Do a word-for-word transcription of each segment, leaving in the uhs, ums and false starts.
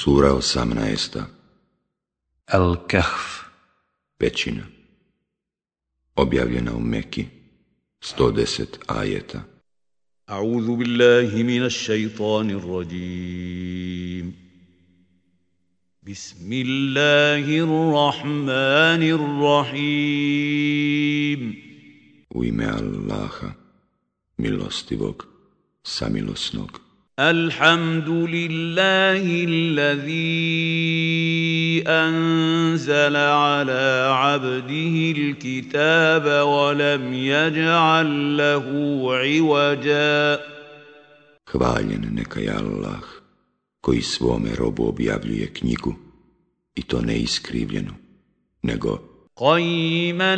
Sura osamnaesta. Al-Kahf. Pećina. Objavljena u Meki. sto deset ajeta. A'udhu billahi minash shaitanir rajim. Bismillahirrahmanirrahim. U ime Allaha, milostivog, samilosnog. الحمد لله الذي أنزل على عبده الكتاب ولم يجعل له عوجا. Hvaljen neka je Allah, koji svome robu objavljuje knjigu, i to ne iskrivljenu, nego قيما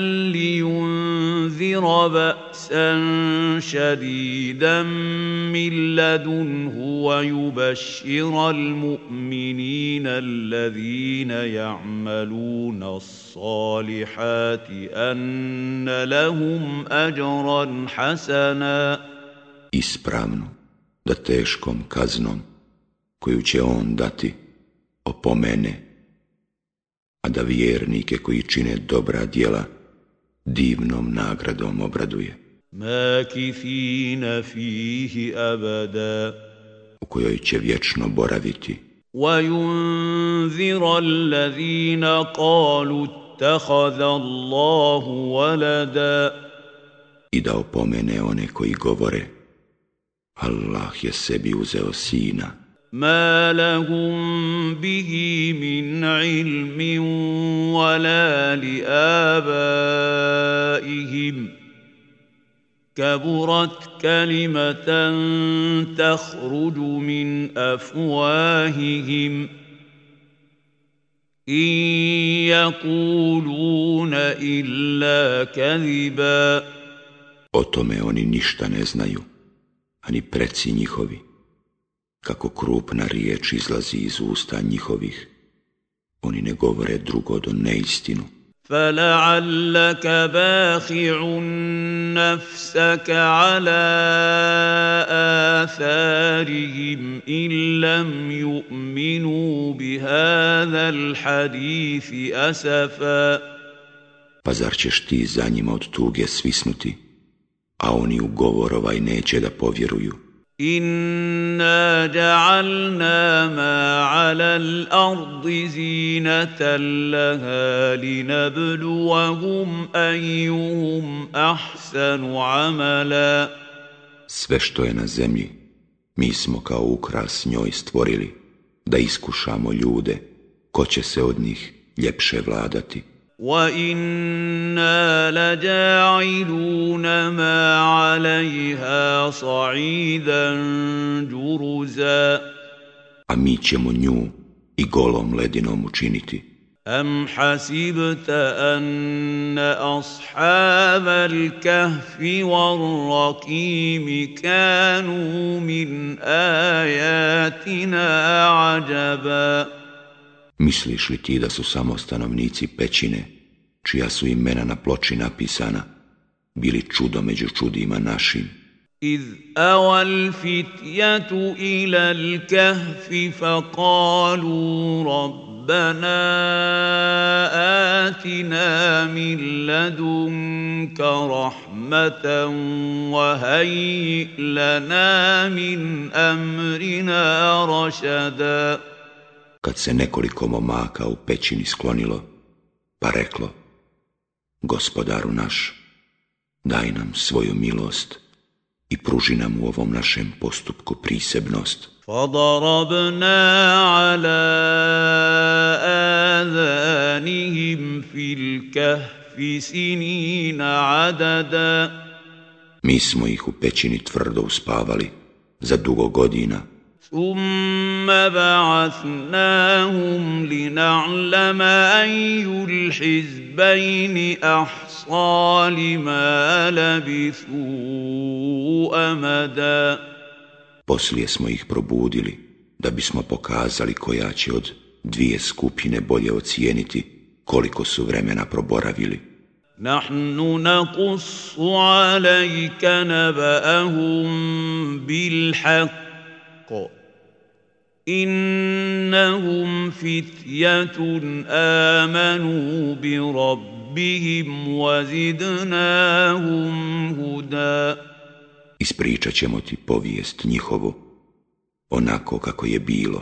لينذر بأسا شديدا من لدنه ويبشر المؤمنين الذين يعملون الصالحات أن لهم أجرا حسنا. ispravnu, da teškom kaznom, koju će on dati, opomene, a da vjernike koji čine dobra djela divnom nagradom obraduje. ماكثين فيه أبدا. U kojoj će vječno boraviti. وينذر الذين قالوا اتخذ الله ولدا. I da opomene one koji govore, Allah je sebi uzeo sina. ما لهم به من علم ولا لآبائهم كبرت كلمة تخرج من أفواههم إن يقولون إلا كذبا. O tome oni ništa ne znaju, ani preci njihovi. Kako krupna riječ izlazi iz usta njihovih, oni ne govore drugo do neistinu. فَلَعَلَّكَ بَاخِعٌ نَفْسَكَ عَلَىٰ آثَارِهِمْ إِن لَّمْ يُؤْمِنُوا بِهَٰذَا الْحَدِيثِ أَسَفًا. Pa zar ćeš ti za njima od tuge svisnuti, a oni u govor ovaj neće da povjeruju? إِنَّا جَعَلْنَا مَا عَلَى الْأَرْضِ زِينَةً لَهَا لِنَبْلُوَهُمْ أَيُّهُمْ أَحْسَنُ عَمَلًا. Sve što je na zemlji, mi smo kao ukras njoj stvorili, da iskušamo ljude, ko će se od njih ljepše vladati. وَإِنَّا لَجَاعِلُونَ مَا عَلَيْهَا صَعِيدًا جُرُزًا. A mi ćemo nju i golom ledinom učiniti. أَمْ حَسِبْتَ أَنَّ أَصْحَابَ الْكَهْفِ وَالرَّقِيمِ كَانُوا مِنْ آيَاتِنَا عَجَبًا. Misliš li ti da su samo stanovnici pećine, čija su imena na ploči napisana, bili čudo među čudima našim? إِذْ أَوَى الْفِتْيَةُ إِلَى الْكَهْفِ فَقَالُوا رَبَّنَا آتِنَا مِن لَّدُنكَ رَحْمَةً وَهَيِّئْ لَنَا مِنْ أَمْرِنَا رَشَدًا. Kad se nekoliko momaka u pećini sklonilo, pa reklo: Gospodaru naš, daj nam svoju milost i pruži nam u ovom našem postupku prisebnost. فَضَرَبْنَا عَلَىٰ آذَانِهِمْ فِي الْكَهْفِ سِنِينَ عَدَدًا. Mi smo ih u pećini tvrdo uspavali za dugo godina. ثُمَّ بَعَثْنَاهُمْ لِنَعْلَمَ أَيُّ الْحِزْبَيْنِ أَحْصَىٰ لِمَا لَبِثُوا أَمَدًا. Poslije smo ih probudili, da bismo pokazali koja će od dvije skupine bolje ocijeniti koliko su vremena proboravili. نَحْنُ نَقُصُّ عَلَيْكَ نَبَأَهُم بِالْحَقِّ إنهم فتية آمنوا بربهم وزدناهم هدى. Ispričat ćemo ti povijest njihovu, onako kako je bilo.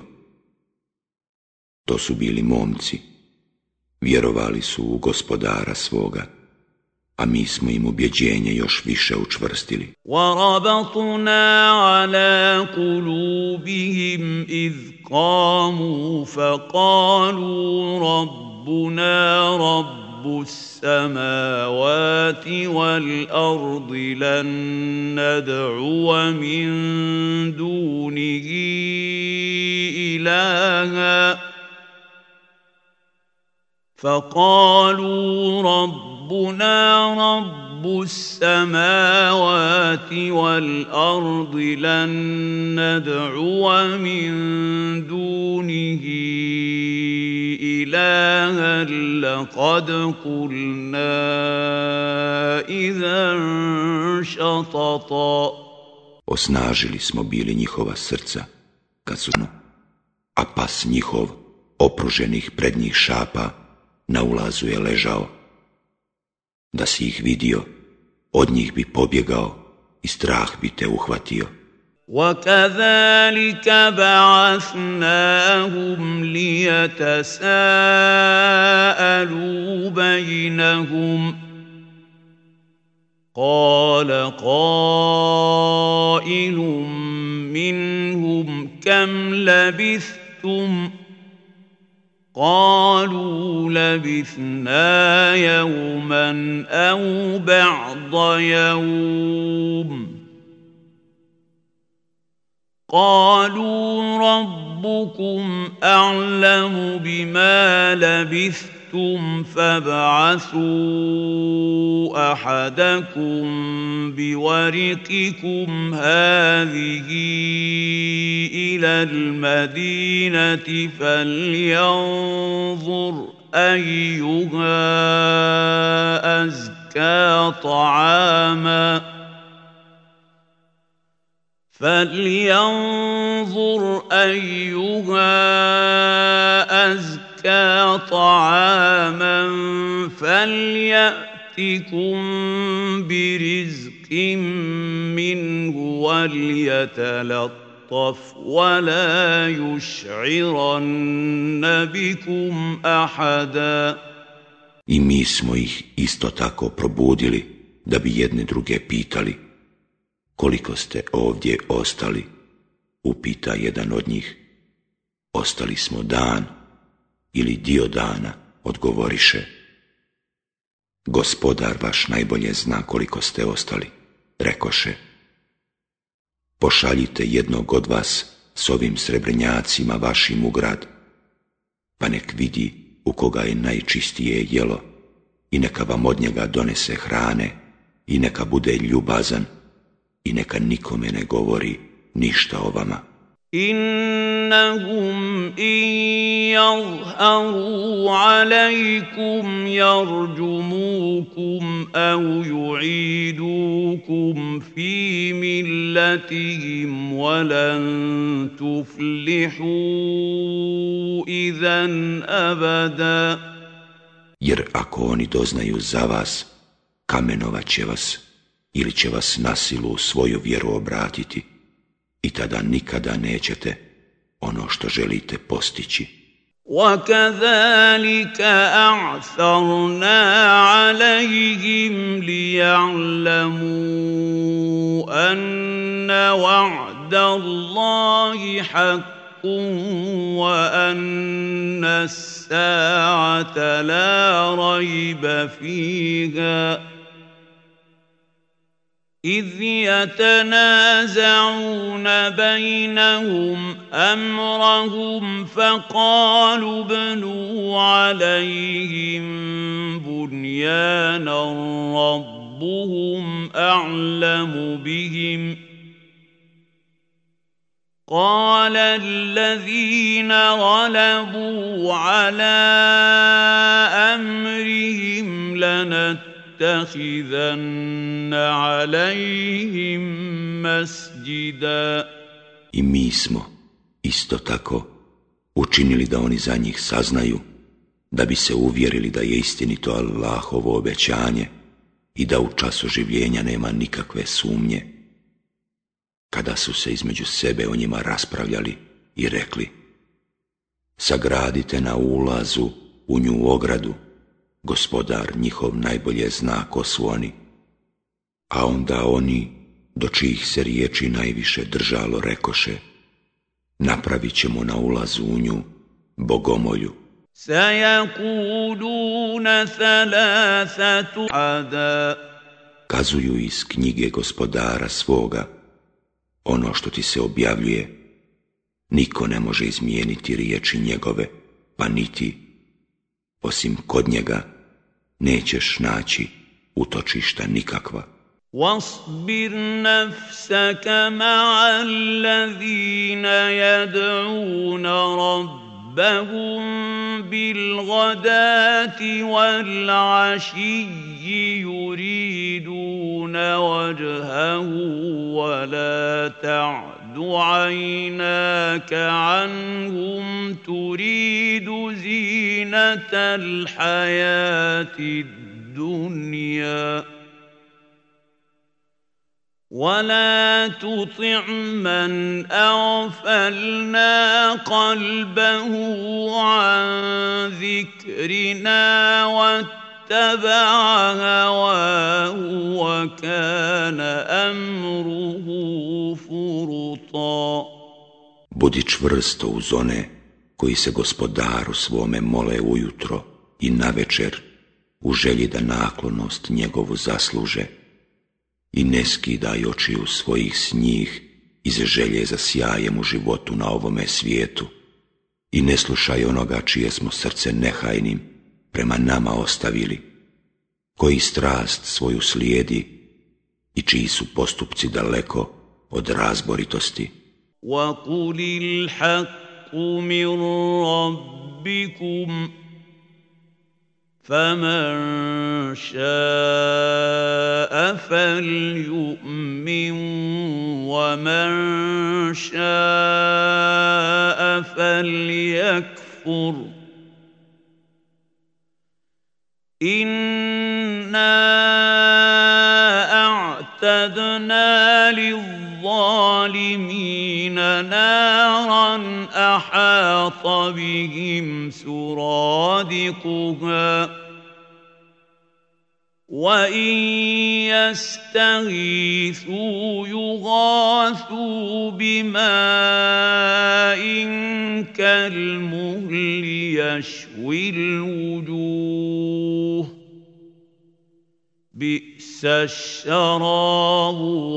To su bili momci, vjerovali su u Gospodara svoga, a mi smo im ubjeđenje još više učvrstili. وَرَبَطْنَا عَلَى قُلُوبِهِمْ إِذْ قَامُوا فَقَالُوا رَبُّنَا رَبُّ السَّمَاوَاتِ وَالْأَرْضِ لَن نَّدْعُوَ مِن دُونِهِ إِلَٰهًا فَقَالُوا رَبُّنَا رَبُّ السَّمَاوَاتِ وَالْأَرْضِ لَن نَّدْعُوَ مِن دُونِهِ إِلَٰهًا لَّقَدْ قُلْنَا إِذًا شَطَطًا. Osnažili smo bili njihova srca, kad su, a pas njihov, opruženih prednjih šapa, na ulazu je ležao. Da si ih vidio, od njih bi pobjegao i strah bi te uhvatio. وَكَذَلِكَ بَعَثْنَاهُمْ لِيَتَسَاءَلُوا بَيْنَهُمْ قَالَ قَائِلٌ مِّنْهُمْ كَمْ لَبِثْتُمْ قالوا لبثنا يوما أو بعض يوم قالوا ربكم أعلم بما لبثتم فابعثوا أحدكم بورقكم هذه إلى المدينة فلينظر أيها أزكى طعاما فلينظر أيها أزكى طعاما فليأتكم برزق منه وليتلطف ولا يشعرن بكم أحدا. I mi smo ih isto tako probudili da bi jedne druge pitali: koliko ste ovdje ostali? Upita jedan od njih. Ostali smo dan ili dio dana, odgovoriše. Gospodar vaš najbolje zna koliko ste ostali, rekoše. Pošaljite jednog od vas s ovim srebrnjacima vašim u grad, pa nek vidi u koga je najčistije jelo i neka vam od njega donese hrane i neka bude ljubazan i neka nikome ne govori ništa o vama. Innahum in yazharu alaykum yarjumukum aw yu'idukum fi millatihim wa lan tuflihu idhan abada. Jer ako oni doznaju za vas, kamenovat će vas ili će vas na silu u svoju vjeru obratiti i tada nikada nećete ono što želite postići. وَكَذَلِكَ أَعْثَرْنَا عَلَيْهِمْ لِيَعْلَمُوا أَنَّ وَعْدَ اللَّهِ حَقٌّ وَأَنَّ السَّاعَةَ لَا رَيْبَ فِيهَا إِذْ يَتَنَازَعُونَ بَيْنَهُمْ أَمْرَهُمْ فَقَالُوا ابْنُوا عَلَيْهِمْ بُنْيَانًا رَبُّهُمْ أَعْلَمُ بِهِمْ قَالَ الَّذِينَ غَلَبُوا عَلَى أَمْرِهِمْ لَنَتَّخِذَنَّ اتخذن عليهم مسجدا. I mi smo, isto tako učinili da oni za njih saznaju, da bi se uvjerili da je istinito Allahovo obećanje i da u času življenja nema nikakve sumnje. Kada su se između sebe o njima raspravljali i rekli: sagradite na ulazu u nju ogradu, Gospodar njihov najbolje zna ko su oni. A onda oni, do čijih se riječi najviše držalo, rekoše: napravit ćemo na ulazu u nju bogomolju. سَيَقُولُونَ ثَلَاثَةُ عَدَا. Kazuju iz knjige Gospodara svoga, ono što ti se objavljuje, niko ne može izmijeniti riječi njegove, pa niti, osim kod njega, nećeš naći utočišta nikakva. وَاصْبِرْ نَفْسَكَ مَعَ الَّذِينَ يَدْعُونَ رَبَّهُم بِالْغَدَاةِ وَالْعَشِيِّ يُرِيدُونَ وَجْهَهُ وَلَا تَعْدُ عَيْنَاكَ عَنْهُمْ تُرِيدُ زِينَةَ الْحَيَاةِ الدُّنْيَا وَلَا تُطِعْ مَنْ أَغْفَلْنَا قَلْبَهُ عَنْ ذِكْرِنَا وَاتَّبَعَ هَوَاهُ وَكَانَ أَمْرُهُ فُرُطًا. Budi čvrsto uz one koji se Gospodaru svome mole ujutro i navečer u želji da naklonost njegovu zasluže. I ne skidaj očiju svojih s njih iz želje za sjajem u životu na ovome svijetu. I ne slušaj onoga čije smo srce nehajnim prema nama ostavili, koji strast svoju slijedi i čiji su postupci daleko od razboritosti. وَقُلِ الْحَقُّ مِنْ رَبِّكُمْ فَمَنْ شَاءَ فَلْيُؤْمِنْ وَمَنْ شَاءَ فَلْيَكْفُرْ إِنَّا أَعْتَدْنَا لِلظَّالِمِينَ نَارًا أَحَاطَ بِهِمْ سُرَادِقُهَا وَإِنْ يَسْتَغِيثُوا يُغَاثُوا بِمَاءٍ كَالْمُهْلِ يَشْوِي الْوُجُوهَ بِئْسَ الشَّرَابُ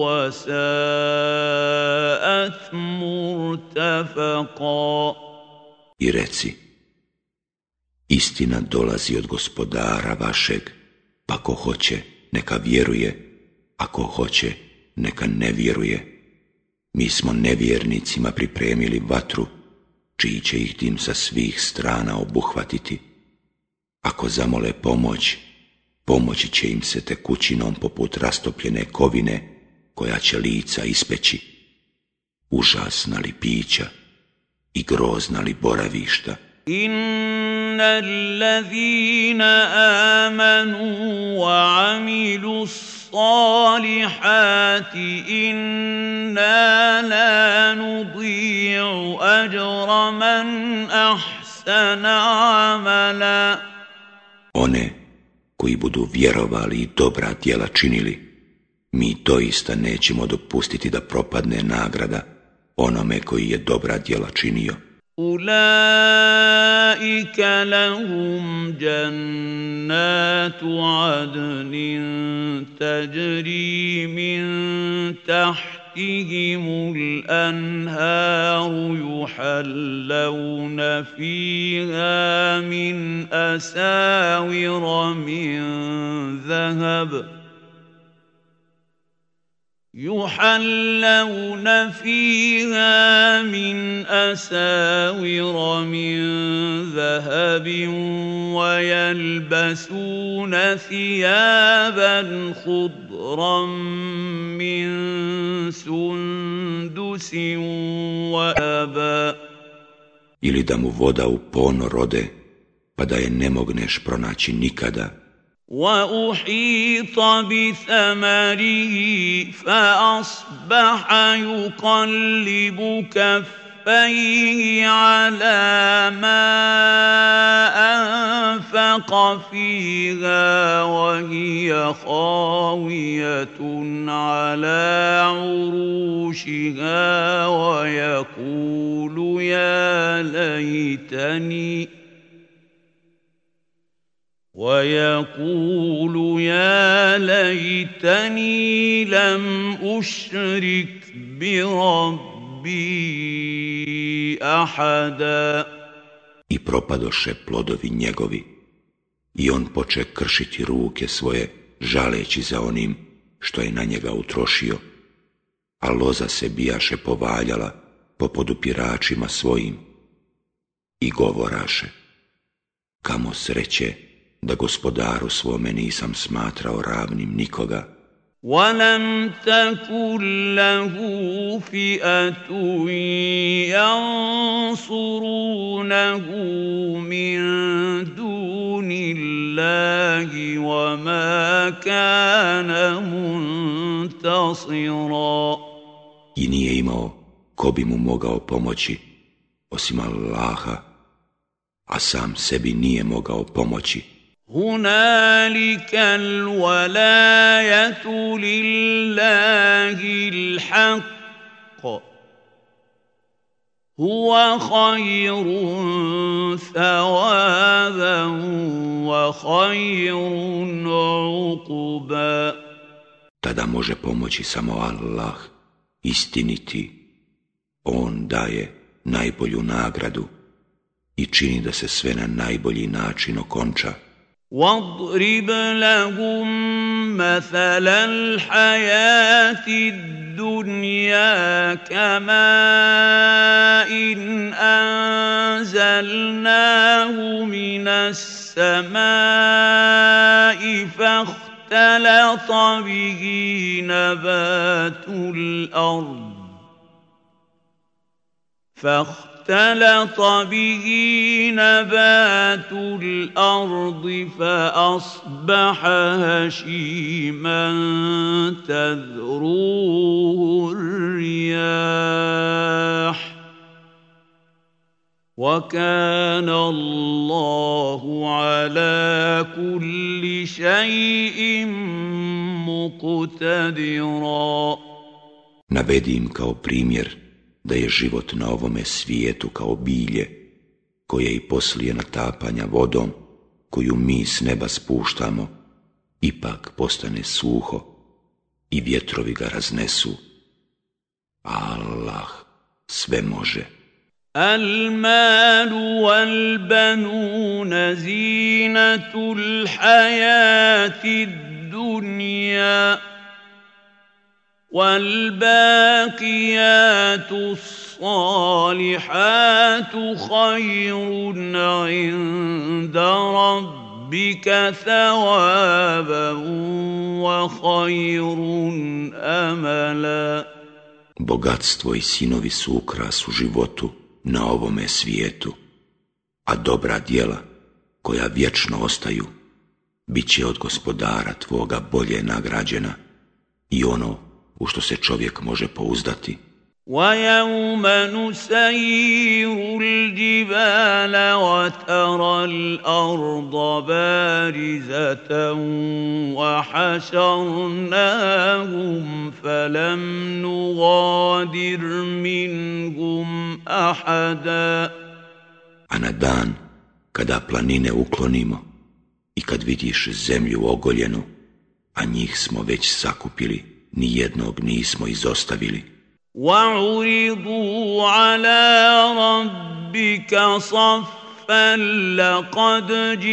وَسَاءَتْ مُرْتَفَقًا. I reci: istina dolazi od Gospodara vašeg, pa ko hoće, neka vjeruje, a ko hoće, neka ne vjeruje. Mi smo nevjernicima pripremili vatru, čiji će ih dim sa svih strana obuhvatiti. Ako zamole pomoć, pomoći će im se tekućinom poput rastopljene kovine, koja će lica ispeći. Užasna li pića i grozna li boravišta. إِنَّ الَّذِينَ آمَنُوا وَعَمِلُوا الصَّالِحَاتِ إِنَّا لَا نُضِيعُ أَجْرَ مَنْ أَحْسَنَ عَمَلًا. One koji budu vjerovali i dobra djela činili, mi doista nećemo dopustiti da propadne nagrada onome koji je dobra djela činio. أُولَئِكَ لَهُمْ جَنَّاتُ عَدْنٍ تَجْرِي مِنْ تَحْتِهِمُ الْأَنْهَارُ يُحَلَّوْنَ فِيهَا مِنْ أَسَاوِرَ مِنْ ذَهَبٍ يحلون فيها من أساور من ذهب ويلبسون ثيابا خضرا خضرا من سندس وأبا. Ili da mu voda u pono rode, pa da je ne mogneš pronaći nikada. وأحيط بثمره فأصبح يقلب كفيه على ما أنفق فيها وهي خاوية على عروشها ويقول يا ليتني ويقول يا ليتني لم أشرك بربي أحدا. I propadoše plodovi njegovi, i on poče kršiti ruke svoje, žaleći za onim što je na njega utrošio, a loza se bijaše povaljala po podupiračima svojim. I govoraše, kamo sreće da gospodaru svome nisam smatrao ravnim nikoga. وَلَمْ تَكُنْ لَهُ فِئَةٌ يَنْصُرُونَهُ مِنْ دُونِ اللَّهِ وَمَا كَانَ مُنْتَصِرًا. I nije imao ko bi mu mogao pomoći osim Allaha, a sam sebi nije mogao pomoći. هنالك الولاية لله الحق هو خير ثوابا وخير عقبا. Tada može pomoći samo Allah, istiniti. On daje najbolju nagradu i čini da se sve na najbolji način okonča. واضرب لهم مثل الحياة الدنيا كماء إن أنزلناه من السماء فاختلط به نبات الأرض فاختلط اختلط به نبات الأرض فأصبح هشيما تذروه الرياح وكان الله على كل شيء مقتدرا. Navedi im kao primjer da je život na ovome svijetu kao bilje, koje i poslije natapanja vodom, koju mi s neba spuštamo, ipak postane suho i vjetrovi ga raznesu. Allah sve može. المال والبنون زينة الحياة الدنيا والباقيات الصالحات خير عند ربك ثوابا وخير أملا. Bogatstvo i sinovi su ukras u životu na ovome svijetu, a dobra djela koja vječno ostaju bit će od gospodara tvoga bolje nagrađena i ono u što se čovjek može pouzdati. وَيَوْمَ نُسَيِّرُ الْجِبَالَ وَتَرَى الْأَرْضَ بَارِزَةً وَحَشَرْنَاهُمْ فَلَمْ نُغَادِرْ مِنْهُمْ أَحَدًا. A na dan kada planine uklonimo i kad vidiš zemlju ogoljenu, a njih smo već sakupili, ni jednog nismo izostavili. وَعُرِضُوا عَلَى رَبِّكَ صَفًّا لَقَدْ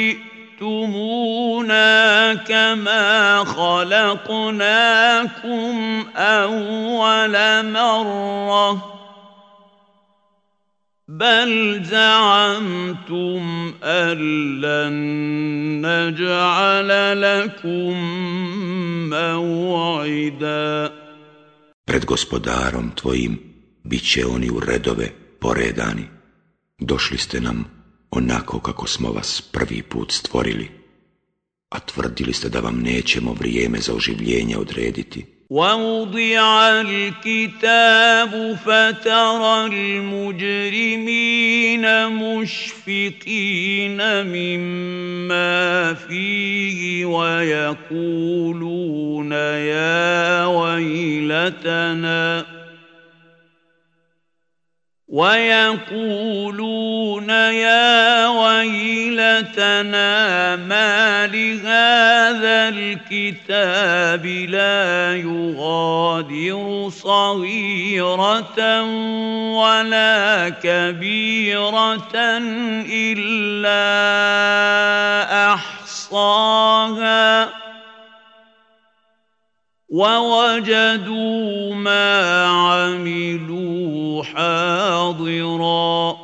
جِئْتُمُونَا كَمَا خَلَقْنَاكُمْ أَوَّلَ مَرَّةٍ بَلْ زَعَمْتُمْ أَن لَّن نَّجْعَلَ لَكُم موعدا. Pred gospodarom tvojim bit će oni u redove poredani. Došli ste nam onako kako smo vas prvi put stvorili, a tvrdili ste da vam nećemo vrijeme za oživljenje odrediti. وَوُضِعَ الْكِتَابُ فَتَرَى الْمُجْرِمِينَ مُشْفِقِينَ مِمَّا فِيهِ وَيَقُولُونَ يَا وَيْلَتَنَا وَيَقُولُونَ يَا وَيْلَتَنَا مَا لِهَذَا الْكِتَابِ لَا يُغَادِرُ صَغِيرَةً وَلَا كَبِيرَةً إِلَّا أَحْصَاهَا وَوَجَدُوا مَا عَمِلُوا حَاضِرًا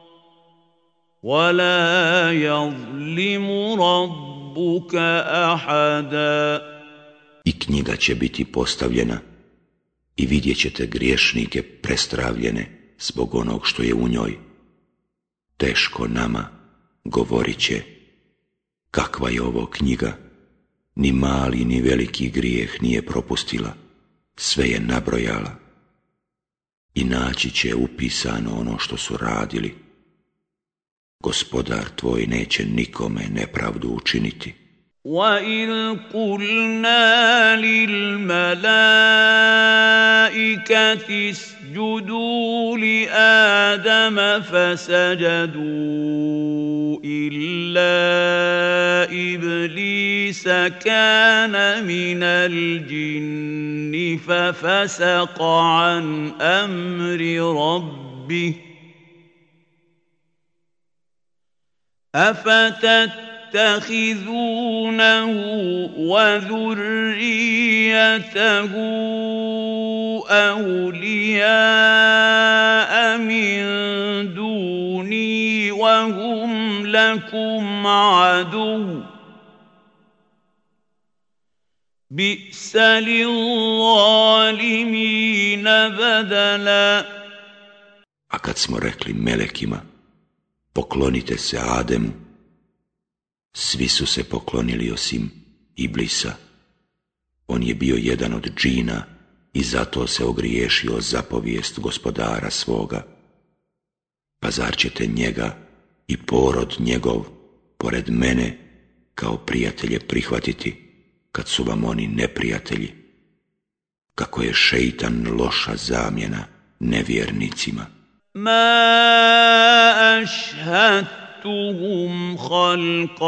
وَلَا يَظْلِمُ رَبُّكَ أَحَدًا. I knjiga će biti postavljena i vidjet ćete griješnike prestravljene zbog onog što je u njoj. Teško nama, govorit će, kakva je ovo knjiga, ni mali ni veliki grijeh nije propustila, sve je nabrojala i naći će upisano ono što su radili. Gospodar tvoj neće nikome nepravdu učiniti. وَإِذْ قُلْنَا لِلْمَلَائِكَةِ اسْجُدُوا لِآدَمَ فَسَجَدُوا إِلَّا إِبْلِيسَ كَانَ مِنَ الْجِنِّ فَفَسَقَ عَنْ أَمْرِ رَبِّهِ أَفَتَتَّخِذُونَهُ وَذُرِّيَّتَهُ أَوْلِيَاءَ مِن دُونِي وَهُمْ لَكُمْ عَدُوٌّ بِئْسَ لِلظَّالِمِينَ بَدَلًا. A kad smo rekli melekima, poklonite se Ademu, svi su se poklonili osim Iblisa. On je bio jedan od džina i zato se ogriješio zapovijest gospodara svoga. Pa zar ćete njega i porod njegov pored mene kao prijatelje prihvatiti, kad su vam oni neprijatelji? Kako je šeitan loša zamjena nevjernicima. Ma أشهدتهم خلق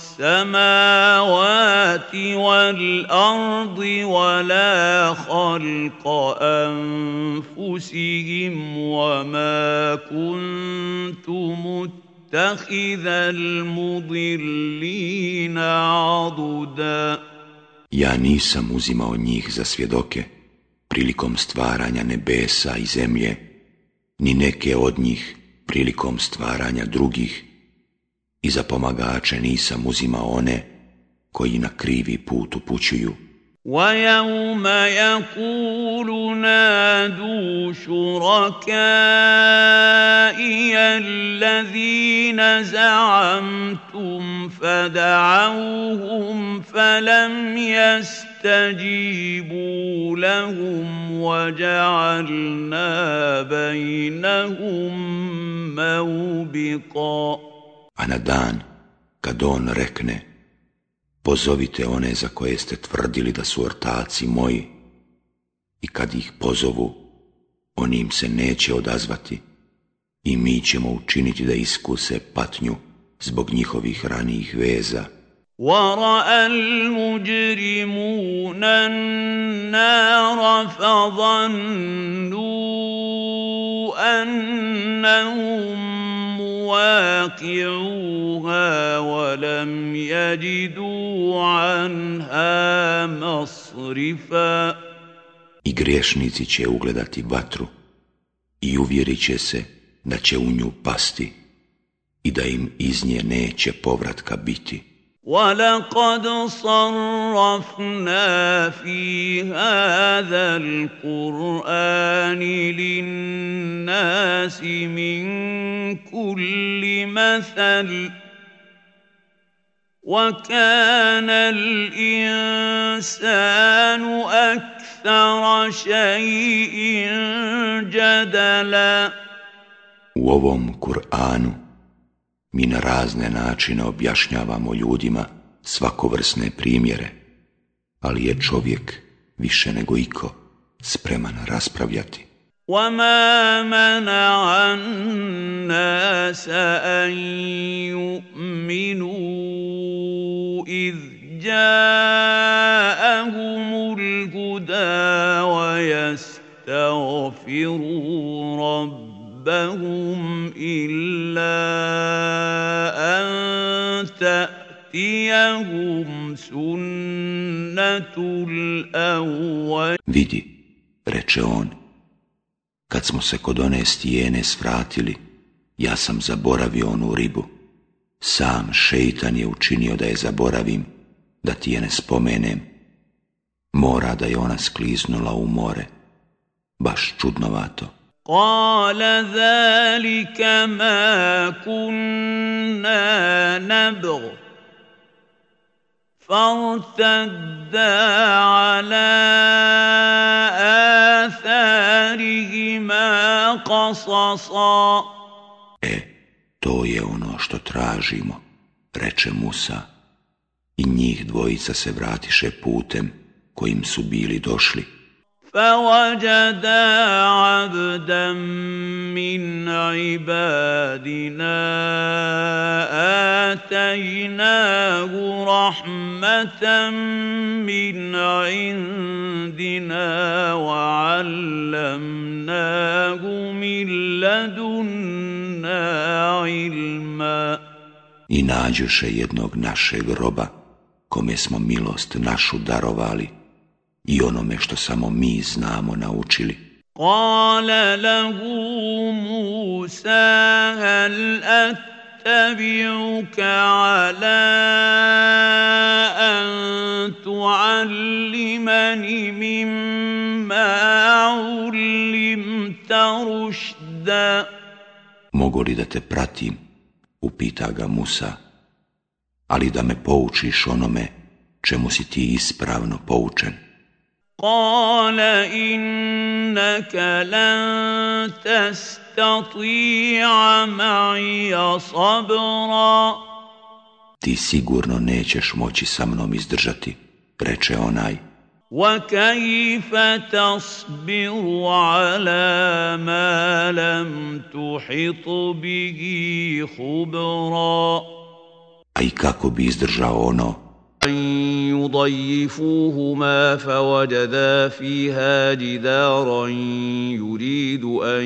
السماوات والأرض ولا خلق أنفسهم وما كنت متخذ المضلين عضدا. Ja nisam uzimao njih za svjedoke prilikom stvaranja nebesa i zemlje, ni neke od njih prilikom stvaranja drugih, i za pomagače nisam uzimao one koji na krivi put upućuju. وَيَوْمَ يَقُولُ نَادُوا شُرَكَائِيَ الَّذِينَ زَعَمْتُمْ فَدَعَوْهُمْ فَلَمْ يَسْتَجِيبُوا لَهُمْ وَجَعَلْنَا بَيْنَهُمْ مَوْبِقًا. A na dan kad on rekne, pozovite one za koje ste tvrdili da su ortaci moji, i kad ih pozovu, oni im se neće odazvati, i mi ćemo učiniti da iskuse patnju zbog njihovih ranijih veza. وَرَأَى الْمُجْرِمُونَ النَّارَ فَظَنُّوا أَنَّهُمْ مواقعوها ولم يجدوا عنها مصرفا. I griješnici će ugledati vatru i uvjerit će se da će u nju pasti i da im iz nje neće povratka biti. وَلَقَدْ صَرَّفْنَا فِي هَذَا الْقُرْآنِ لِلنَّاسِ مِنْ كُلِّ مَثَلٍ وَكَانَ الْإِنسَانُ أَكْثَرَ شَيْءٍ جَدَلًا. U ovom Kur'anu mi na razne načine objašnjavamo ljudima svakovrsne primjere, ali je čovjek više nego iko spreman raspravljati. وَمَا مَنَعَ النَّاسَ أَن يُؤْمِنُوا إِذْ جَاءَهُمُ الْهُدَىٰ وَيَسْتَغْفِرُوا رَبَّهُمْ إِلَّا أَن تَأْتِيَهُمْ سُنَّةُ الْأَوَّلِينَ. Vidi, reče on, kad smo se kod one stijene svratili, ja sam zaboravio onu ribu. Sam šeitan je učinio da je zaboravim, da ti je ne spomenem. Mora da je ona skliznula u more. Baš čudnovato. قَالَ ذَلِكَ مَا كُنَّا نَبْغِ فَارْتَدَّا عَلَىٰ آثَارِهِمَا قَصَصًا. E, to je ono što tražimo, reče Musa, i njih dvojica se vratiše putem kojim su bili došli. فَوَجَدَا عَبْدًا مِّنْ عِبَادِنَا آتَيْنَاهُ رَحْمَةً مِّنْ عِندِنَا وَعَلَّمْنَاهُ مِن لَّدُنَّا عِلْمًا. I nađoše jednog našeg roba, kome smo milost našu darovali, i onome što samo mi znamo naučili. قَالَ لَهُ مُوسَى هَلْ أَتَّبِعُكَ عَلَىٰ أَن تُعَلِّمَنِ مِمَّا عُلِّمْتَ رُشْدًا. Mogu li da te pratim, upita ga Musa, ali da me poučiš onome čemu si ti ispravno poučen. قَالَ إِنَّكَ لَن تَسْتَطِيعَ مَعِيَ صَبْرًا. Ti sigurno nećeš moći sa mnom izdržati, reče onaj. وَكَيْفَ تَصْبِرُ عَلَىٰ مَا لَمْ تُحِطْ بِهِ خُبْرًا. A i kako bi izdržao ono أن يضيفوهما فوجدا فيها جدارا يريد أن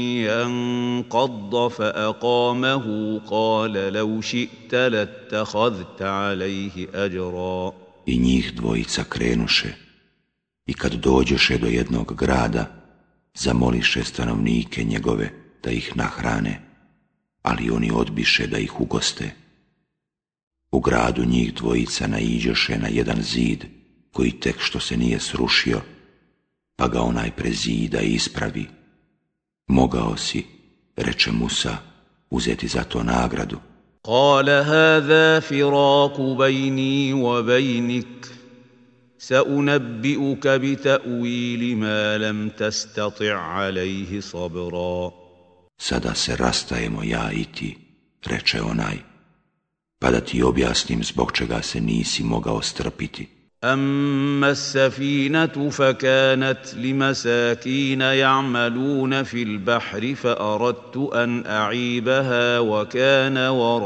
ينقض فأقامه قال لو شئت لاتخذت عليه أجرا. I njih dvojica krenuše, i kad dođoše do jednog grada, zamoliše stanovnike njegove da ih nahrane, ali oni odbiše da ih ugoste. U gradu njih dvojica naiđoše na jedan zid koji tek što se nije srušio, pa ga onaj prezida i ispravi. Mogao si, reče Musa, uzeti za to nagradu. قال هذا فراق بيني وبينك سأنبئك بتأويل ما لم تستطع عليه صبرا. Sada se rastajemo ja i ti, reče onaj, pa da ti objasnim zbog čega se nisi mogao strpiti. أما السفينة فكانت لمساكين يعملون في البحر فأردت أن أعيبها وكان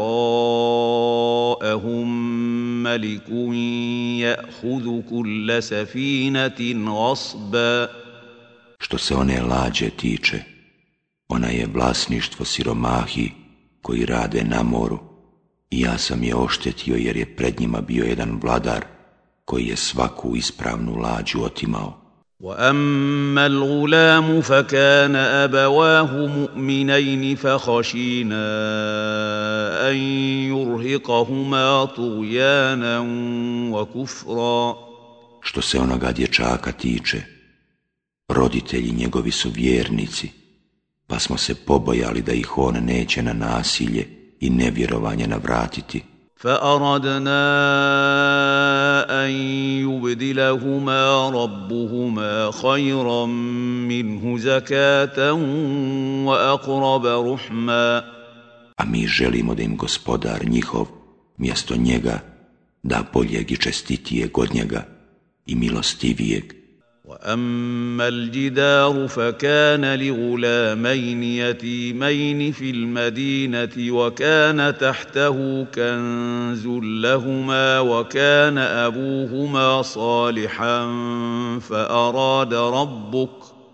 وراءهم ملك يأخذ كل سفينة غصبا. Što se one lađe tiče, ona je vlasništvo siromahi koji rade na moru, i ja sam je oštetio jer je pred njima bio jedan vladar koji je svaku ispravnu lađu otimao. وَأَمَّا الْغُلَامُ فَكَانَ أَبَوَاهُ مُؤْمِنَيْنِ فَخَشِينَا أَن ليرهقهما طغيانا وكفرا. Što se onoga dječaka tiče, roditelji njegovi su vjernici, pa smo se pobojali da ih on neće na nasilje i nevjerovanje navratiti. فأردنا أن يبدلهما ربهما خيرا منه زكاة وأقرب رحما. A mi želimo da im gospodar njihov mjesto njega da boljeg i čestitijeg od njega i milostivijeg. وأما الجدار فكان لغلامين يتيمين في المدينة وكان تحته كنز لهما وكان أبوهما صالحا فأراد ربك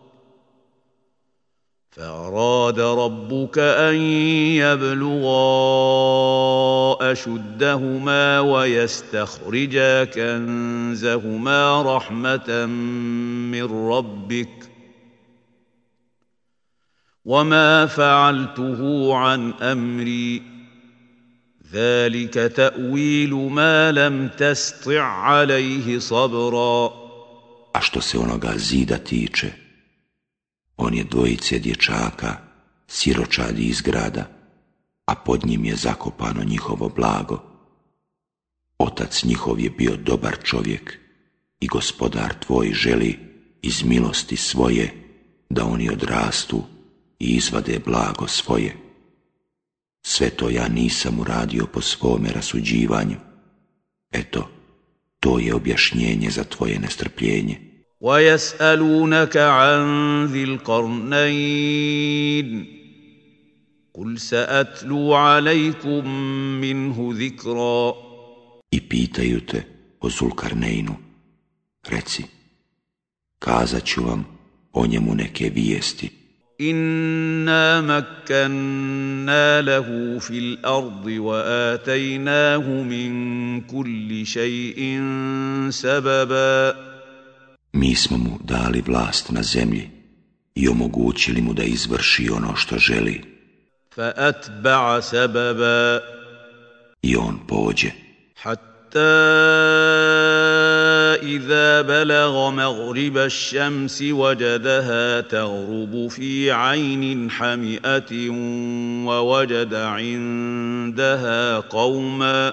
فأراد ربك أن يبلغا أشدهما ويستخرجا كنزهما رحمة من ربك وما فعلته عن أمري ذلك تأويل ما لم تسطع عليه صبرا. A što se onoga zida tiče, on je dvojice dječaka, siročadi iz grada, a pod njim je zakopano njihovo blago. Otac njihov je bio dobar čovjek i gospodar tvoj želi iz milosti svoje da oni odrastu i izvade blago svoje. Sve to ja nisam uradio po svome rasuđivanju. Eto, to je objašnjenje za tvoje nestrpljenje. وَيَسْأَلُونَكَ عَنْ ذِي الْقَرْنَيْنِ قُلْ سَأَتْلُو عَلَيْكُمْ مِنْهُ ذِكْرًا. I pitaju te o Zulkarneinu. Reci, kazat ću vam o njemu neke vijesti. إِنَّا مَكَّنَّا لَهُ فِي الْأَرْضِ وَآتَيْنَاهُ مِنْ كُلِّ شَيْءٍ سَبَبًا. Mi smo mu dali vlast na zemlji i omogućili mu da izvrši ono što želi. فَأَتْبَعَ سَبَبًا. I on pođe. حَتَّى إِذَا بَلَغَ مَغْرِبَ الشَّمْسِ وَجَدَهَا تَغْرُبُ فِي عَيْنٍ حَمِئَةٍ وَوَجَدَ عِندَهَا قَوْمًا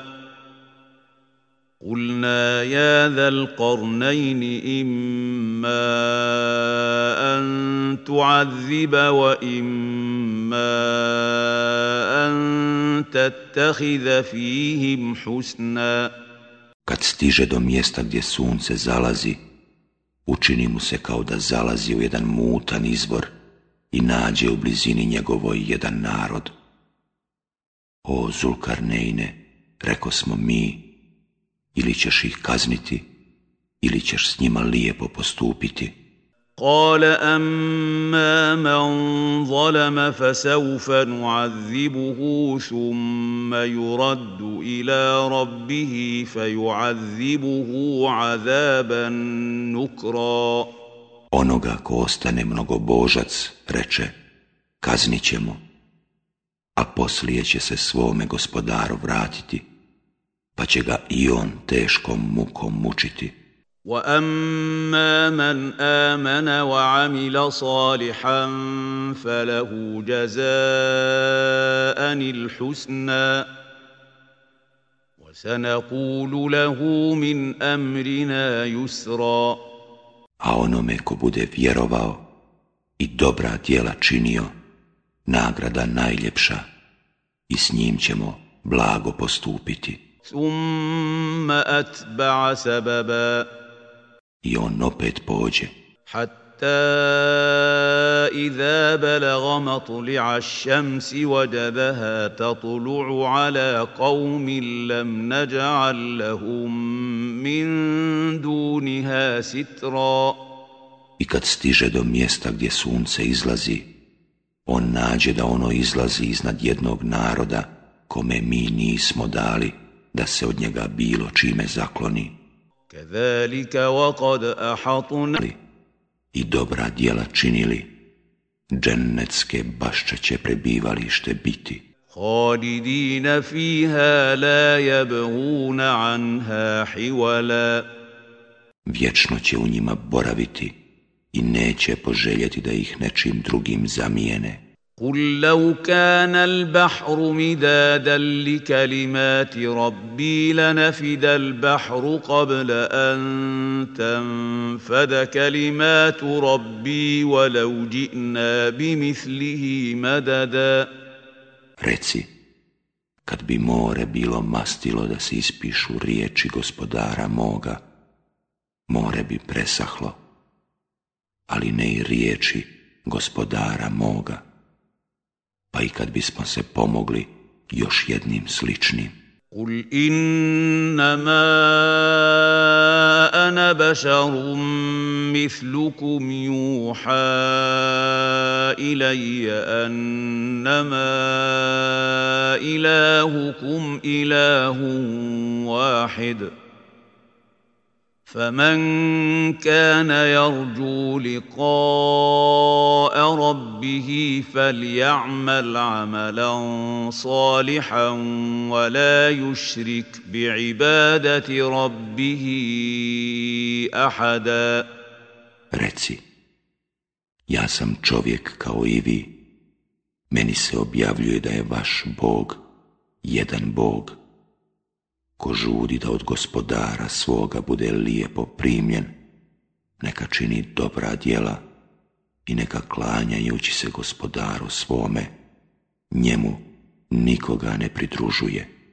قُلْنَا يَا ذَا الْقَرْنَيْنِ إِمَّا أَن تُعَذِّبَ وَإِمَّا أَن تَتَّخِذَ فِيهِمْ حُسْنًا. Kad stiže do mjesta gdje sunce zalazi, učini mu se kao da zalazi u jedan mutan izvor i nađe u blizini njegovoj jedan narod. O Zulkarneine, reko smo mi, ili ćeš ih kazniti, ili ćeš s njima lijepo postupiti. قال أما من ظلم فسوف نعذبه ثم يرد إلى ربه فيعذبه عذابا نكرا. Onoga ko ostane mnogobožac, reče, kaznit ćemo, a poslije će se svome gospodaru vratiti, pa će ga i on teškom mukom mučiti. وَأَمَّا مَنْ آمَنَ وَعَمِلَ صَالِحًا فَلَهُ جَزَاءً الْحُسْنَى وَسَنَقُولُ لَهُ مِنْ أَمْرِنَا يُسْرًا. A onome ko bude vjerovao i dobra djela činio, nagrada najljepša, i s njim ćemo blago postupiti. ثُمَّ أَتْبَعَ سَبَبًا. I on opet pođe. حَتَّى إِذَا بَلَغَ مَطْلِعَ الشَّمْسِ وَجَدَهَا تَطْلُعُ عَلَى قَوْمٍ لَمْ نَجْعَلْ لَهُم مِّن دُونِهَا سِتْرًا. I kad stiže do mjesta gdje sunce izlazi, on nađe da ono izlazi iznad jednog naroda kome mi nismo dali da se od njega bilo čime zakloni. كَذَلِكَ وَقَدْ أَحَطْنَا. I dobra djela činili, džennetske bašče će prebivalište biti. خالدين فيها لا يبغون عنها حولا. Vječno će u njima boraviti i neće poželjeti da ih nečim drugim zamijene. قل لو كان البحر مدادا لكلمات ربي لنفد البحر قبل أن تنفد كلمات ربي ولو جئنا بمثله مددا. Reci, kad bi more bilo mastilo da se ispišu riječi gospodara moga, more bi presahlo, ali ne i riječi gospodara moga. Pa i kad bismo se pomogli još jednim sličnim. قل إنما أنا بشر مثلكم يوحى إلي أنما إلهكم إله واحد فمن كان يرجو لقاء ربه فليعمل عملا صالحا ولا يشرك بعبادة ربه أحدا. Reci, ja sam čovjek kao i vi, meni se objavljuje da je vaš Bog jedan Bog. Ko žudi da od gospodara svoga bude lijepo primljen, neka čini dobra djela i neka klanjajući se gospodaru svome, njemu nikoga ne pridružuje.